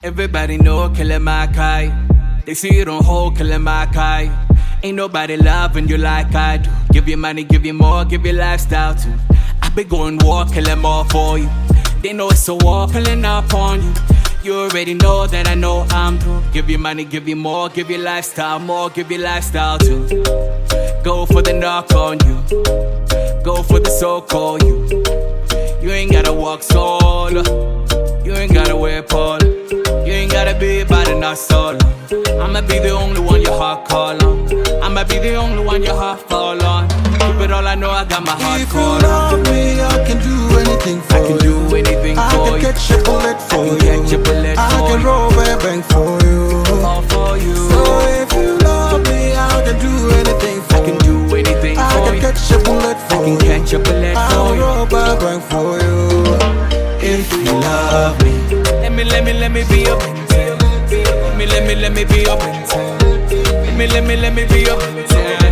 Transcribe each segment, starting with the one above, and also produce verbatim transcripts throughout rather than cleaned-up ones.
Everybody know Killer Makai. They see you don't hold Killer Makai. Ain't nobody loving you like I do. Give you money, give you more, give you lifestyle too. I be going war, killing more for you. They know it's a war, pulling up on you. You already know that I know I'm through. Give you money, give you more, give you lifestyle more, give you lifestyle too. Go for the knock on you. Go for the so-called you. You ain't gotta walk solo. You ain't gotta wear polo. You ain't gotta be about it, not solo. I'ma be the only one your heart call on. I'ma be the only one your heart fall on. Keep it all, I know I got my heart call on. If you love me, I can do anything for you. I can do anything I for can you. catch a bullet for I you. can catch a bullet I for can you. roll a bank for you. All for you. So if you love me, I can do anything for you. I can do anything I for can you. catch a bullet I for can you. catch a bullet I for can you. roll a bank for you. If you love me, Let me, let me, let me be your Benzel. Let me, let me, let me be your Benzel. Let me, let me, let me be your Benzel.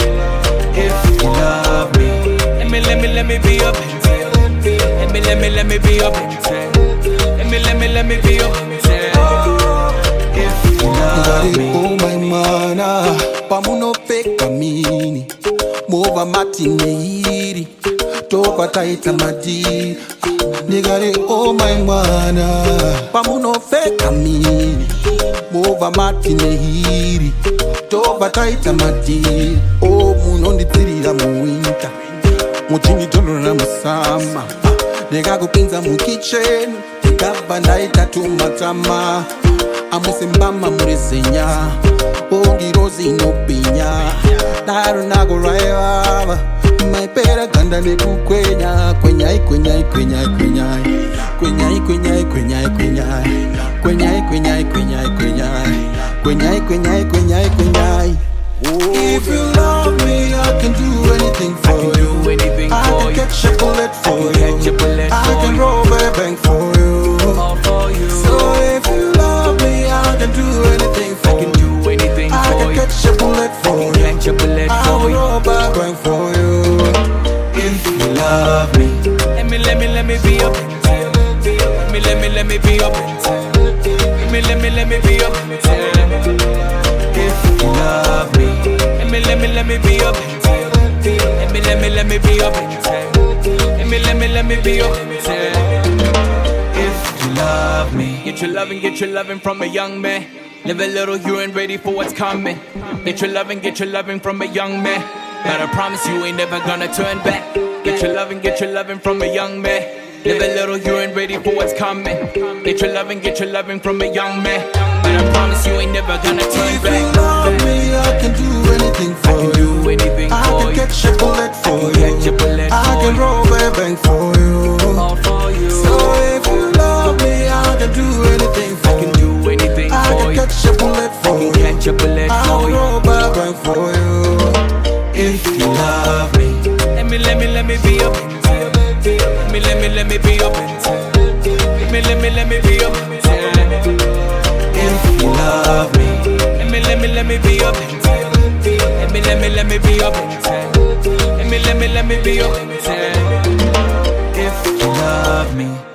if you love me, Let me, let me, let me be your Benzel. Let me, let me, let me be your Benzel. Let me, let me, let me be your Benzel. if you love me. Oh my mana, pamuno peka mini, mova mati neiri, toka taita madi. Nigari oh my mana, pamuno peka mini, mova mati neiri, toka taita madi. Oh munondi tirira mu winter, muchini tolo na musama. Nega kupinza mu kitchen, tikaba naita tumatama. Amusimbama murizenya, ongirozi no pinya. Naru nago raiva, maipera ganda ne kukwenya. Kwenyai kwenyai kwenyai kwenyai, kwenyai kwenyai kwenyai kwenyai, kwenyai kwenyai kwenyai kwenyai, kwenyai kwenyai kwenyai kwenyai. If you love me, I can do anything I for can you. do anything I for can you. catch a bullet I for can catch a you. bullet I for can you. roll a bank for you. All for you. So if you love me, I can do anything I for can you. do anything I for can you. catch a bullet I for can you. catch a bullet I for will you. roll a bank for you. If you love me, Let me, let me, let me be your Benzel. Let me, let me, let me be your Benzel. Let me, let me, let me be your Benzel. if you love me, Let me, let me, let me be your Benzel. Let me, let me, let me be your Benzel. Let me, let me, let me be your Benzel. if you love me, Get your loving, get your loving from a young man. Live a little, you ain't ready for what's coming. Get your loving, get your loving from a young man. But I promise you ain't never gonna turn back. Get your loving, get your loving from a young man. Live a little, you ain't ready for what's coming. Get your loving, get your loving from a young man. But I promise you ain't never gonna turn if you back. love me, I can do anything I for can you. do anything I for can you. catch a bullet for I can catch a you. bullet I for can you. roll a bank for you. All for you. So if you love me, I can do anything I for can you. do anything I for can you. catch a bullet I for can you. catch a bullet I for will you. roll a bank for you. If you love me, Let me, let me, let me be your Benzel. Let me, let me, let me be your Benzel. Let me, let me, let me be your Benzel. if you love me, Let me, let me, let me be your Benzel. Let me, let me, let me be your Benzel. Let me, let me, let me be your Benzel. if you love me.